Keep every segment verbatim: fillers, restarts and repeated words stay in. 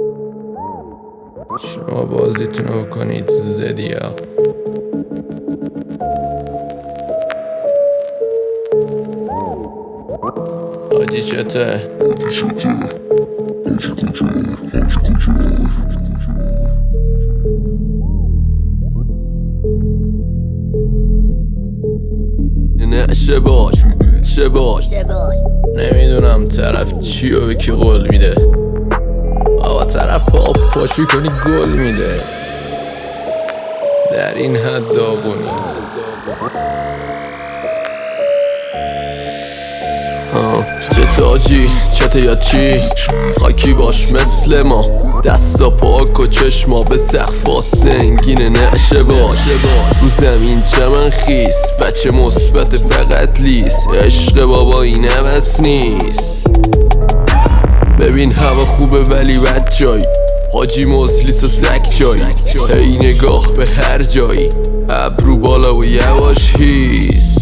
شما بازیتون رو بکنید زدیا. حاجی چته؟ نه شباش شباش نمیدونم طرف چی و به کی قول میده. آقا طرف ها پاشی کنی گل میده. در این حد داغونی. چه تاجی چته یا چی خاکی باش مثل ما. دستا پاک و چشما به سقفا سنگینه نشه باش. رو زمین چمن خیس بچه مثبت فقط لیست. عشق بابا این عوض نیست. ببین هوا خوبه ولی بد جایی. حاجی مسلیس و سک جایی. ای نگاه به هر جایی. ابرو بالا و یواش هیس.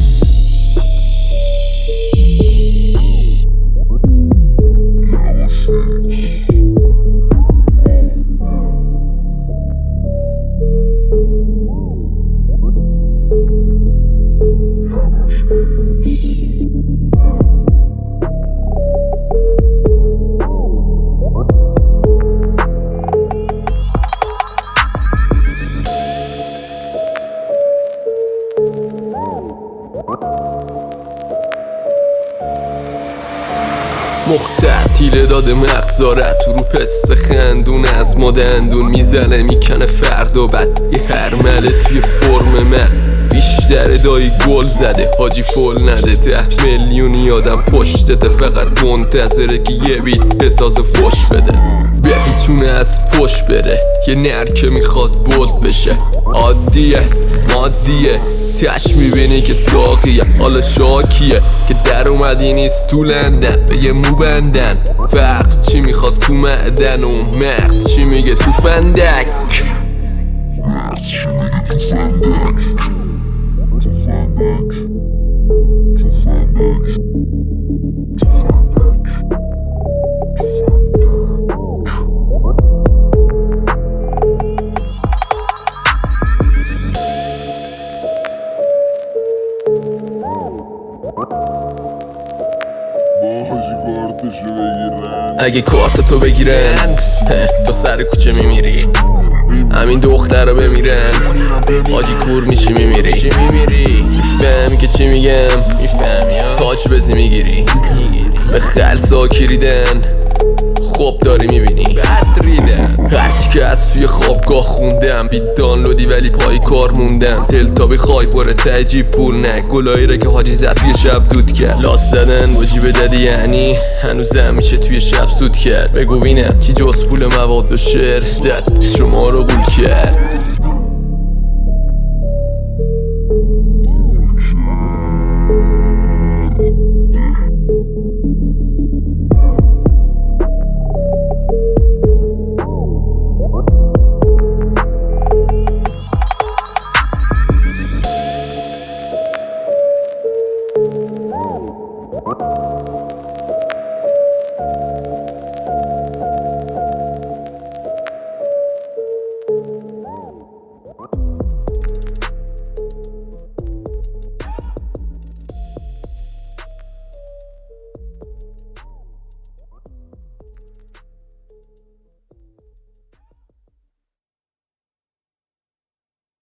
مختطیله داده مغزاره تو رو پس خندون از ما دندون میزنه میکنه فردا بعد یه هرمله توی فرم مرد. بیشتر دایی گل زده حاجی فول نده. ده میلیونی آدم پشتته فقط منتظره که یه بیت حساس فش بده. بپیچونه از پشت بره یه نرکه میخواد بولد بشه. عادیه مادیه تش میبینی که ساقیه. حالا شاکیه که در اومدی نیست تو لندن به یه مو بندن. فقط چی میخواد تو معدن و مغز چی میگه تو فندک. مغز چی میگه تو فندک. تو فندک تو فندک تو فندک. اگه کارتتو بگیرن تو سر کوچه میمیری. همین دختر رو بمیرن حاجی کور میشی میمیری. میفهمی که چی میگم؟ تاج بزی میگیری. به خلصا کریدن خوب داری میبینی بد ریدن. هرچی که از توی خوابگاه خوندم بی دانلودی ولی پای کار موندم. دل تا بخوای باره تجیب پول نه. گلایی را که حاجی زد توی شب دود کرد. لاس زدن با جیب دادی یعنی هنوزم میشه توی شب سود کرد. بگو بینم چی جز پول مواد و شعر زد شما رو گول کرد. What?